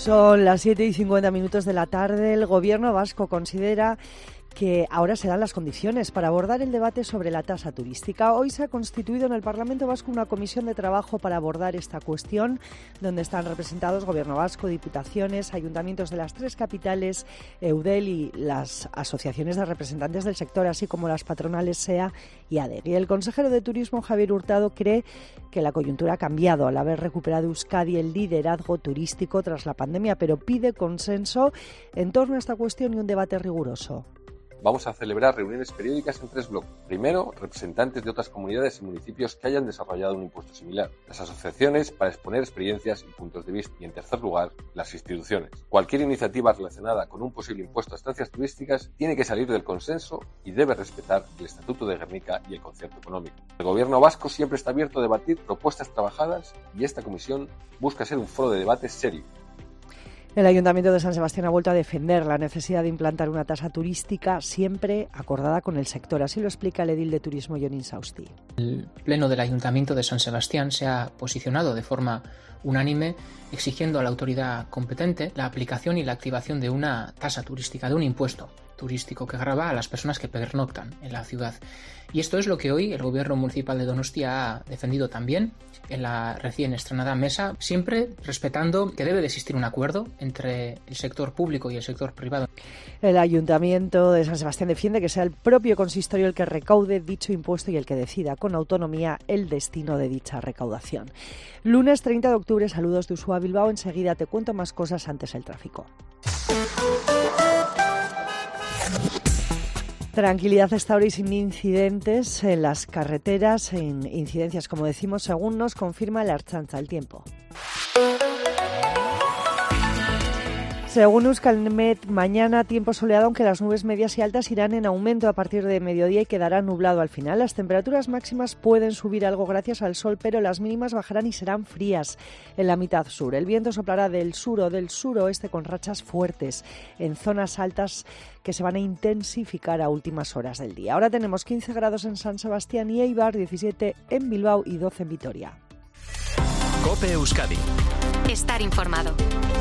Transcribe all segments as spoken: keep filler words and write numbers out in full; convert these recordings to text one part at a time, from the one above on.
Son las siete y cincuenta minutos de la tarde. El Gobierno vasco considera que ahora se dan las condiciones para abordar el debate sobre la tasa turística. Hoy se ha constituido en el Parlamento Vasco una comisión de trabajo para abordar esta cuestión, donde están representados Gobierno vasco, diputaciones, ayuntamientos de las tres capitales, Eudel y las asociaciones de representantes del sector, así como las patronales SEA y ADEGI. El consejero de Turismo, Javier Hurtado, cree que la coyuntura ha cambiado al haber recuperado Euskadi el liderazgo turístico tras la pandemia, pero pide consenso en torno a esta cuestión y un debate riguroso. Vamos a celebrar reuniones periódicas en tres bloques. Primero, representantes de otras comunidades y municipios que hayan desarrollado un impuesto similar. Las asociaciones para exponer experiencias y puntos de vista. Y en tercer lugar, las instituciones. Cualquier iniciativa relacionada con un posible impuesto a estancias turísticas tiene que salir del consenso y debe respetar el Estatuto de Gernika y el concierto económico. El Gobierno vasco siempre está abierto a debatir propuestas trabajadas y esta comisión busca ser un foro de debate serio. El Ayuntamiento de San Sebastián ha vuelto a defender la necesidad de implantar una tasa turística siempre acordada con el sector. Así lo explica el edil de Turismo, Jon Insausti. El Pleno del Ayuntamiento de San Sebastián se ha posicionado de forma unánime exigiendo a la autoridad competente la aplicación y la activación de una tasa turística, de un impuesto turístico que grava a las personas que pernoctan en la ciudad. Y esto es lo que hoy el Gobierno Municipal de Donostia ha defendido también en la recién estrenada mesa, siempre respetando que debe de existir un acuerdo entre el sector público y el sector privado. El Ayuntamiento de San Sebastián defiende que sea el propio consistorio el que recaude dicho impuesto y el que decida con autonomía el destino de dicha recaudación. Lunes treinta de octubre, saludos de Usua Bilbao. Enseguida te cuento más cosas, antes el tráfico. Tranquilidad hasta ahora y sin incidentes en las carreteras, en incidencias, como decimos, según nos confirma la Ertzaintza. El tiempo. Según Euskalmet, mañana tiempo soleado, aunque las nubes medias y altas irán en aumento a partir de mediodía y quedará nublado al final. Las temperaturas máximas pueden subir algo gracias al sol, pero las mínimas bajarán y serán frías en la mitad sur. El viento soplará del sur o del suroeste con rachas fuertes en zonas altas que se van a intensificar a últimas horas del día. Ahora tenemos quince grados en San Sebastián y Eibar, diecisiete en Bilbao y doce en Vitoria. COPE Euskadi. Estar informado.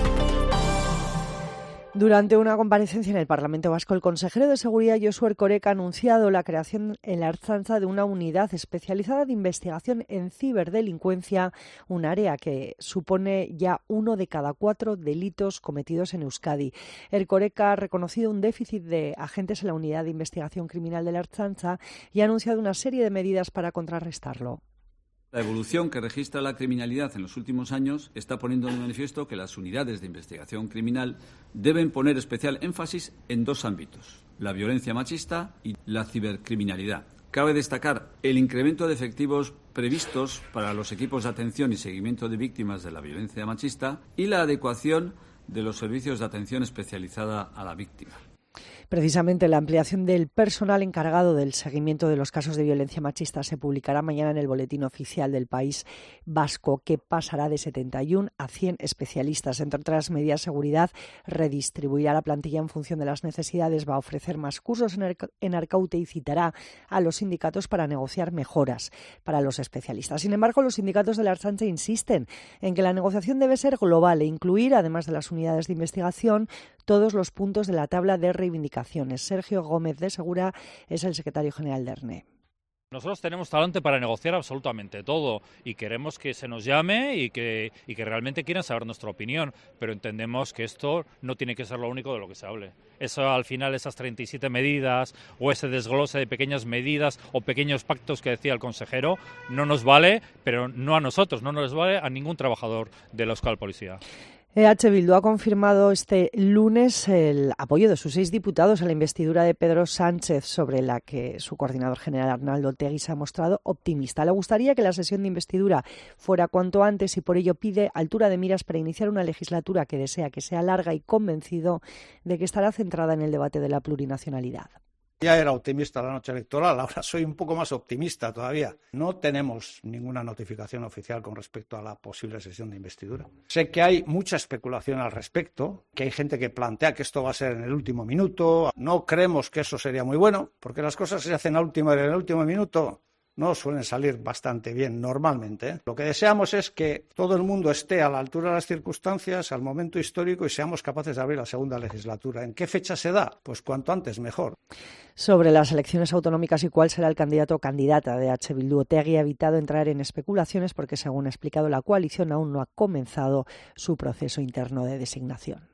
Durante una comparecencia en el Parlamento Vasco, el consejero de Seguridad, Josu Erkoreka, ha anunciado la creación en la Ertzaintza de una unidad especializada de investigación en ciberdelincuencia, un área que supone ya uno de cada cuatro delitos cometidos en Euskadi. Erkoreka ha reconocido un déficit de agentes en la unidad de investigación criminal de la Ertzaintza y ha anunciado una serie de medidas para contrarrestarlo. La evolución que registra la criminalidad en los últimos años está poniendo de manifiesto que las unidades de investigación criminal deben poner especial énfasis en dos ámbitos: la violencia machista y la cibercriminalidad. Cabe destacar el incremento de efectivos previstos para los equipos de atención y seguimiento de víctimas de la violencia machista y la adecuación de los servicios de atención especializada a la víctima. Precisamente la ampliación del personal encargado del seguimiento de los casos de violencia machista se publicará mañana en el Boletín Oficial del País Vasco, que pasará de setenta y uno a cien especialistas. Entre otras medidas, seguridad redistribuirá la plantilla en función de las necesidades, va a ofrecer más cursos en, Arca- en Arkaute y citará a los sindicatos para negociar mejoras para los especialistas. Sin embargo, los sindicatos de la Ertzaintza insisten en que la negociación debe ser global e incluir, además de las unidades de investigación, todos los puntos de la tabla de reivindicaciones. Sergio Gómez de Segura es el secretario general de ERNE. Nosotros tenemos talante para negociar absolutamente todo y queremos que se nos llame y que, y que realmente quieran saber nuestra opinión, pero entendemos que esto no tiene que ser lo único de lo que se hable. Eso, al final, esas treinta y siete medidas o ese desglose de pequeñas medidas o pequeños pactos que decía el consejero no nos vale, pero no a nosotros, no nos vale a ningún trabajador de la Euskal Policía. E H Bildu ha confirmado este lunes el apoyo de sus seis diputados a la investidura de Pedro Sánchez, sobre la que su coordinador general Arnaldo Otegi se ha mostrado optimista. Le gustaría que la sesión de investidura fuera cuanto antes y por ello pide altura de miras para iniciar una legislatura que desea que sea larga, y convencido de que estará centrada en el debate de la plurinacionalidad. Ya era optimista la noche electoral, ahora soy un poco más optimista todavía. No tenemos ninguna notificación oficial con respecto a la posible sesión de investidura. Sé que hay mucha especulación al respecto, que hay gente que plantea que esto va a ser en el último minuto. No creemos que eso sería muy bueno, porque las cosas se hacen al último, en el último minuto no suelen salir bastante bien normalmente, ¿eh? Lo que deseamos es que todo el mundo esté a la altura de las circunstancias, al momento histórico, y seamos capaces de abrir la segunda legislatura. ¿En qué fecha se da? Pues cuanto antes mejor. Sobre las elecciones autonómicas y cuál será el candidato o candidata de H. Bildu, Otegi ha evitado entrar en especulaciones porque, según ha explicado, la coalición aún no ha comenzado su proceso interno de designación.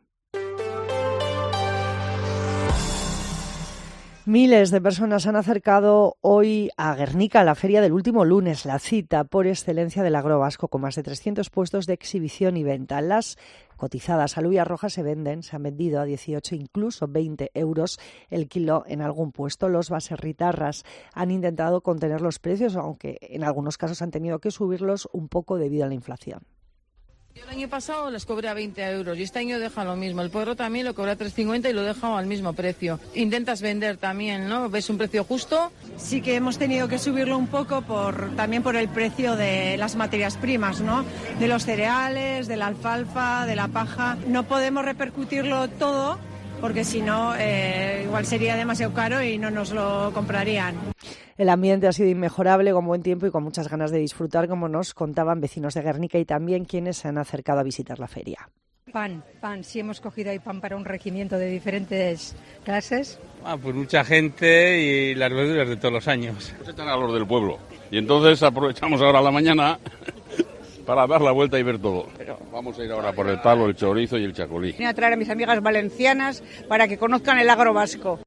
Miles de personas han acercado hoy a Guernica, a la feria del último lunes, la cita por excelencia del agro vasco, con más de trescientos puestos de exhibición y venta. Las cotizadas alubias rojas se venden, se han vendido a dieciocho, incluso veinte euros el kilo en algún puesto. Los baserritarras han intentado contener los precios, aunque en algunos casos han tenido que subirlos un poco debido a la inflación. Yo el año pasado les cobré a veinte euros y este año deja lo mismo. El puerro también lo cobré a tres cincuenta y lo he dejado al mismo precio. Intentas vender también, ¿no? ¿Ves un precio justo? Sí que hemos tenido que subirlo un poco por también por el precio de las materias primas, ¿no? De los cereales, de la alfalfa, de la paja. No podemos repercutirlo todo porque si no, eh, igual sería demasiado caro y no nos lo comprarían. El ambiente ha sido inmejorable, con buen tiempo y con muchas ganas de disfrutar, como nos contaban vecinos de Guernica y también quienes se han acercado a visitar la feria. Pan, pan, sí hemos cogido ahí pan para un regimiento de diferentes clases. Ah, pues mucha gente y las verduras de todos los años. Pues están a los del pueblo y entonces aprovechamos ahora la mañana para dar la vuelta y ver todo. Vamos a ir ahora por el palo, el chorizo y el chacolí. Voy a traer a mis amigas valencianas para que conozcan el agro vasco.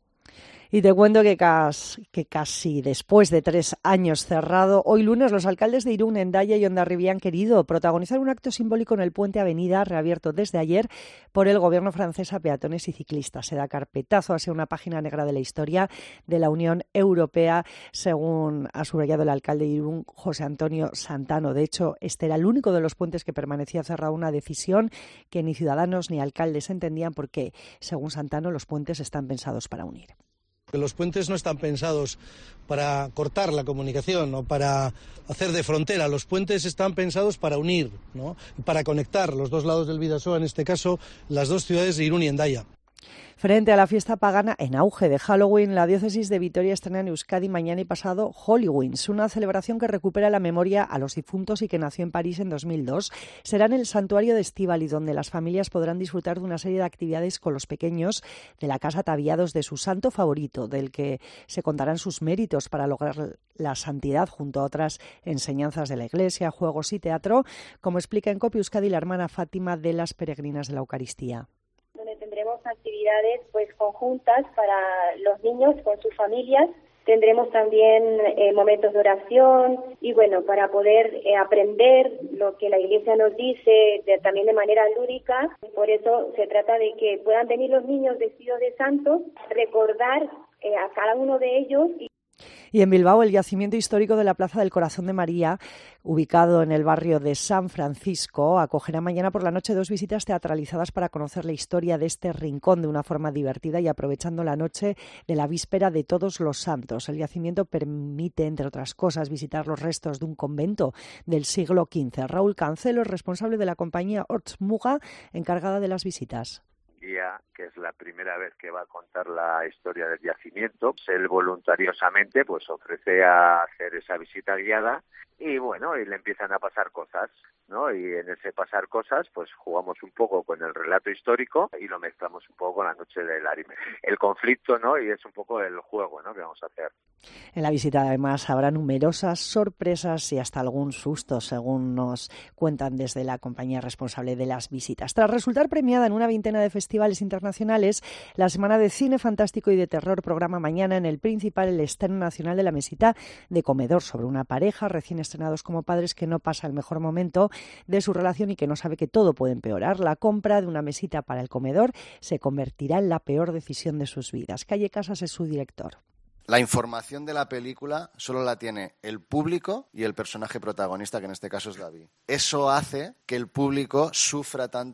Y te cuento que casi, que casi después de tres años cerrado, hoy lunes los alcaldes de Irún, Hendaya y Hondarribia han querido protagonizar un acto simbólico en el puente Avenida, reabierto desde ayer por el gobierno francés a peatones y ciclistas. Se da carpetazo hacia una página negra de la historia de la Unión Europea, según ha subrayado el alcalde de Irún, José Antonio Santano. De hecho, este era el único de los puentes que permanecía cerrado, una decisión que ni ciudadanos ni alcaldes entendían porque, según Santano, los puentes están pensados para unir. Los puentes no están pensados para cortar la comunicación o para hacer de frontera. Los puentes están pensados para unir, ¿no? Para conectar los dos lados del Bidasoa, en este caso las dos ciudades de Irún y Hendaya. Frente a la fiesta pagana en auge de Halloween, la diócesis de Vitoria estrena en Euskadi mañana y pasado Halloween, una celebración que recupera la memoria a los difuntos y que nació en París en dos mil dos. Será en el santuario de Estíbaliz, donde las familias podrán disfrutar de una serie de actividades con los pequeños de la casa ataviados de su santo favorito, del que se contarán sus méritos para lograr la santidad junto a otras enseñanzas de la Iglesia, juegos y teatro, como explica en Cope Euskadi la hermana Fátima de las Peregrinas de la Eucaristía. Tendremos actividades pues conjuntas para los niños con sus familias. Tendremos también eh, momentos de oración y bueno, para poder eh, aprender lo que la Iglesia nos dice de, también de manera lúdica. Por eso se trata de que puedan venir los niños vestidos de santos, recordar eh, a cada uno de ellos. Y Y en Bilbao, el yacimiento histórico de la Plaza del Corazón de María, ubicado en el barrio de San Francisco, acogerá mañana por la noche dos visitas teatralizadas para conocer la historia de este rincón de una forma divertida y aprovechando la noche de la víspera de Todos los Santos. El yacimiento permite, entre otras cosas, visitar los restos de un convento del siglo quince. Raúl Cancelo es responsable de la compañía Ortsmuga, encargada de las visitas. Guía, que es la primera vez que va a contar la historia del yacimiento. Él voluntariosamente pues ofrece a hacer esa visita guiada y bueno, y le empiezan a pasar cosas, ¿no? Y en ese pasar cosas pues jugamos un poco con el relato histórico y lo mezclamos un poco con la noche del Arime. El conflicto, ¿no? Y es un poco el juego, ¿no? Que vamos a hacer. En la visita además habrá numerosas sorpresas y hasta algún susto, según nos cuentan desde la compañía responsable de las visitas. Tras resultar premiada en una veintena de festivales internacionales, la Semana de Cine Fantástico y de Terror programa mañana en el Principal el estreno nacional de La Mesita de Comedor, sobre una pareja recién estrenados como padres que no pasa el mejor momento de su relación y que no sabe que todo puede empeorar. La compra de una mesita para el comedor se convertirá en la peor decisión de sus vidas. Calle Casas es su director. La información de la película solo la tiene el público y el personaje protagonista, que en este caso es David. Eso hace que el público sufra tanto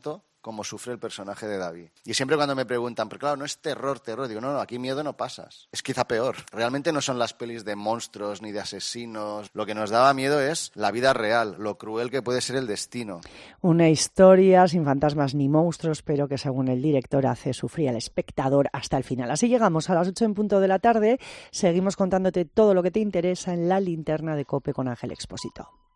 como sufre el personaje de David. Y siempre cuando me preguntan, pero claro, no es terror, terror, digo, no, no, aquí miedo no pasas. Es quizá peor. Realmente no son las pelis de monstruos ni de asesinos. Lo que nos daba miedo es la vida real, lo cruel que puede ser el destino. Una historia sin fantasmas ni monstruos, pero que según el director hace sufrir al espectador hasta el final. Así llegamos a las ocho en punto de la tarde. Seguimos contándote todo lo que te interesa en La Linterna de COPE con Ángel Expósito.